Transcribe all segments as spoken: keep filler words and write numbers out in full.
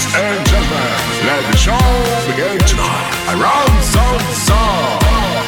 and gentlemen, let the show begin tonight. Around Some Song.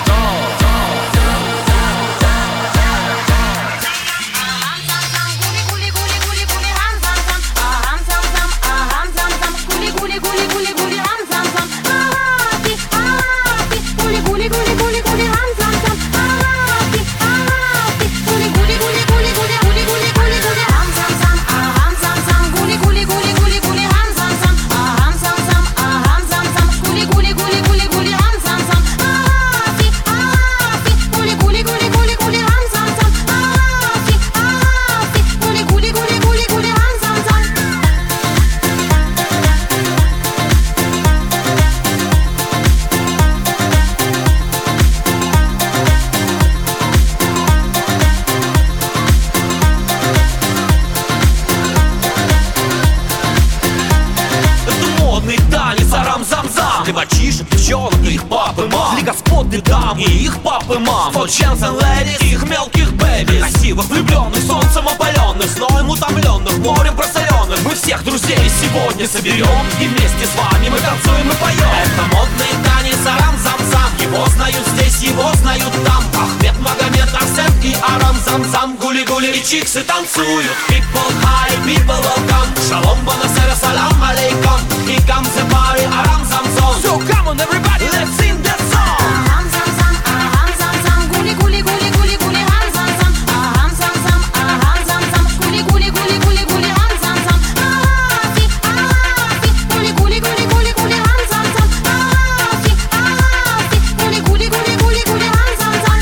Мальчишек, девчонок, их папы, мам, для господ, для дам и их папы, мам. For chance and ladies, их мелких бэбис, красивых, влюбленных, солнцем опаленных, зноем утомленных, морем просоленных. Мы всех друзей сегодня соберем, и вместе с вами мы танцуем и поем. Это модный танец арам-зам-зам, его знают здесь, его знают там. Ахмед, Магомед, Арсен и арам-зам-зам, гули-гули и чиксы танцуют. People high, people welcome, шалом, бонасера, салам алейкум. Here comes the party, арам-зам-зам. So come on everybody, let's sing that song. Aham zam zam, aham zam zam, guli guli guli guli guli ham zam zam. Aham zam zam, aham zam zam, guli guli guli guli guli ham zam zam. Ahati, ahati, guli guli guli guli guli ham zam zam. Ahati, ahati, guli guli guli guli guli ham zам зам.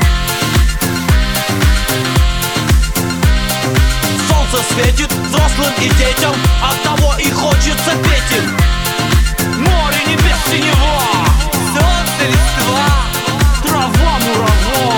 Солнце светит взрослым и детям, оттого и хочется петь им. Море, небес, синева, солнце, листва, трава, мурава.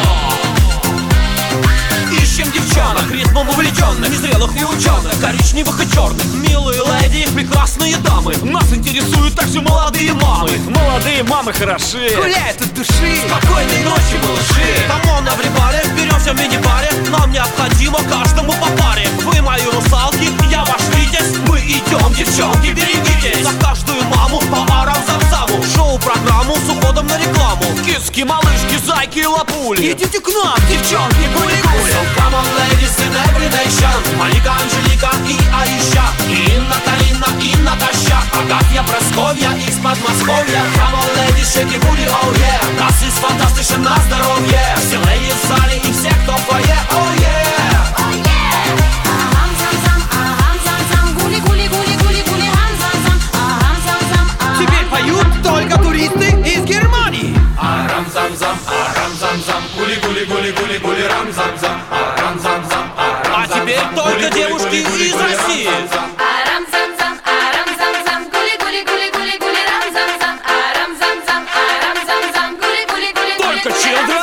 Ищем девчонок, ритмом увлеченных, незрелых и ученых, коричневых и черных. Милые леди, прекрасные дамы, нас интересуют также молодые мамы. Молодые мамы хороши, гуляют от души. Спокойной ночи, малыши. Камон, everybody, беремся в мини-баре. Нам необходимо каждому по паре. Вы мои русалки, я ваш витязь. Мы идем, девчонки, берегитесь. За каждую маму по арам-зам-заму. Шоу-программу с уходом на рекламу. Киски, малышки, зайки и лапули. Идите к нам, девчонки, гули-гули. So come on, ladies in every nation. Малика, Анжелика и Аиша, и Инна, Карина, и Наташа, Агафья, Просковья из Подмосковья. Come on, ladies, shake your booty, oh yeah. Das ist fantastisch на здоровье. Все леди в зале и все, кто в фойе, oh yeah. Oh yeah. Aham zam zam, aham zam zam, гули гули гули гули гули хам зам зам. Aham zam zam, aham. Теперь поют только туристы из Германии. Арам зам зам, арам зам зам, гули гули гули гули гули рам зам зам. Арам зам зам, арам. А теперь только девушки из России. Арам зам зам, арам зам зам, гули гули гули гули гули рам зам зам. Арам зам зам, арам зам зам, гули гули гули гули. Только children.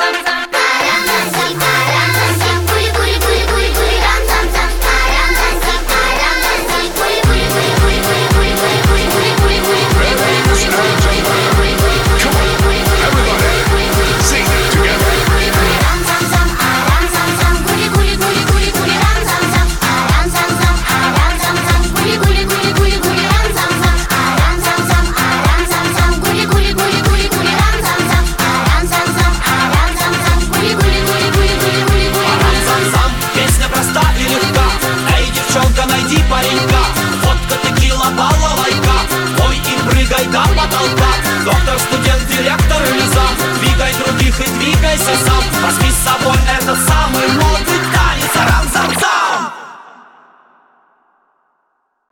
Доктор, студент, директор или зам, двигай других и двигайся сам. Возьми с собой